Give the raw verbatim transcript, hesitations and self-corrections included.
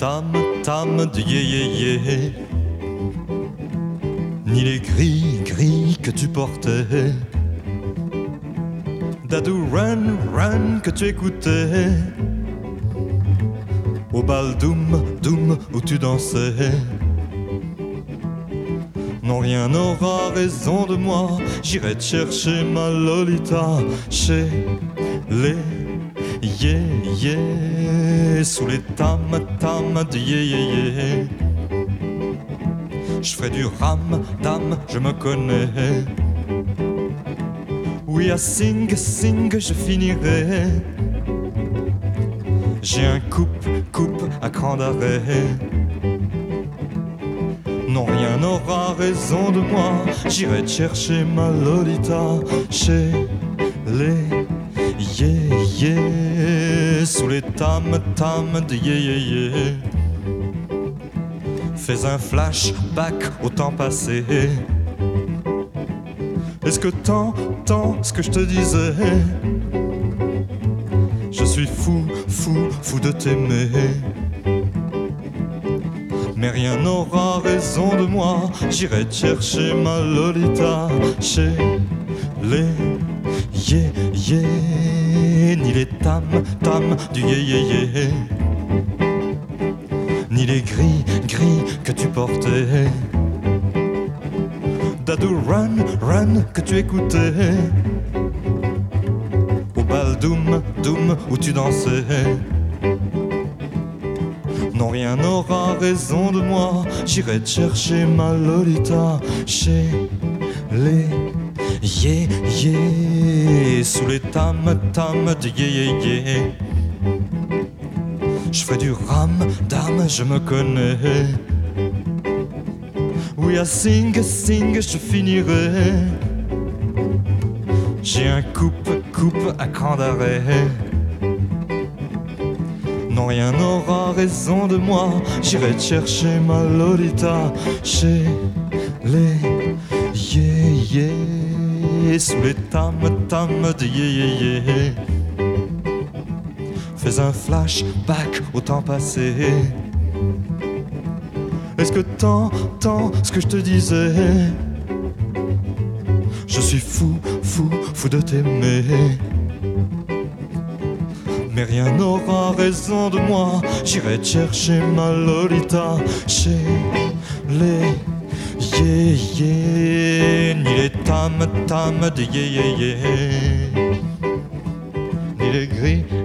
tam tam de yé yé yé, ni les gris gris que tu portais, Dadou run run que tu écoutais, au bal doum doum où tu dansais. Non, rien n'aura raison de moi, j'irai te chercher ma Lolita chez les yé yé, sous les tam tam de yé yé yé. Je ferai du ram dam, je me connais. Oui, à sing sing je finirai. J'ai un coupe coupe à cran d'arrêt. Non, rien n'aura raison de moi, j'irai te chercher ma Lolita chez les yé yé, sous les tam tam de yé yé yé. Fais un flashback au temps passé. Est-ce que t'entends ce que je te disais? Je suis fou, fou, fou de t'aimer. Mais rien n'aura raison de moi, j'irai te chercher ma Lolita chez les yé yé, ni les tam tam du yé yé yé, ni les gris gris que tu portais, Dadou run run que tu écoutais, au bal doum doum où tu dansais. Non, rien n'aura raison de moi, j'irai te chercher ma Lolita chez les yé yé, sous les tam tam de yé yé yé. Je ferai du ram dam, je me connais. Oui, à sing sing je finirai. J'ai un coupe coupe à cran d'arrêt. Non, rien n'aura raison de moi, j'irai te chercher ma Lolita chez les yé yé, sous les tam tam de yé yé yé. Fais un flashback au temps passé. Est-ce que t'entends ce que je te disais? Je suis fou, fou, fou de t'aimer. Mais rien n'aura raison de moi, j'irai te chercher ma Lolita chez les yé yé, ni les tam tam de yé yé yé, ni les gris